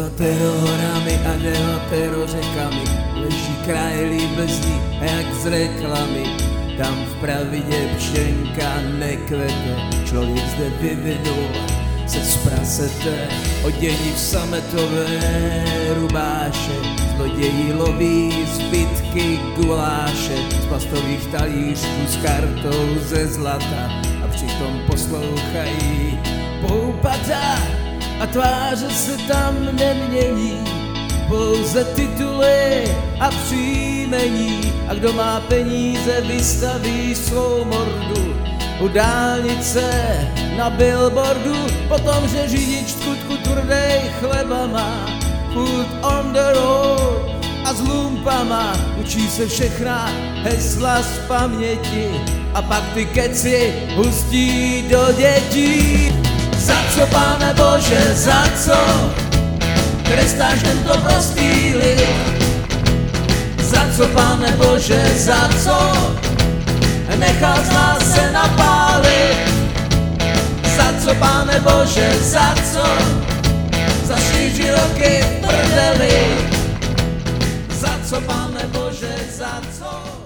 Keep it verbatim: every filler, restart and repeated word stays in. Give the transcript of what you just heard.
Devatero horami a devatero řekami leží kraj líbezný jak z reklamy. Tam v pravidě pšenka nekvete, člověk zde vyvinul se z prasete, odění v sametové rubáše, zloději loví zbytky guláše, z plastových talířků s kartou ze zlata a přitom poslouchají poupata a tváře se tam nemění, pouze tituly a příjmení, a kdo má peníze vystaví svou mordu u dálnice na billboardu, potom, že řidič skutku tvrdej chleba má, food on the road a s lumpama učí se všechna hesla z paměti a pak ty keci hustí do dětí. Za co, Pane Bože, za co trestáš tento prostý lid? Za co, Pane Bože, za co nechal z nás se napálit? Za co, Pane Bože, za co za čtyři roky v prdeli? Za co, Pane Bože, za co?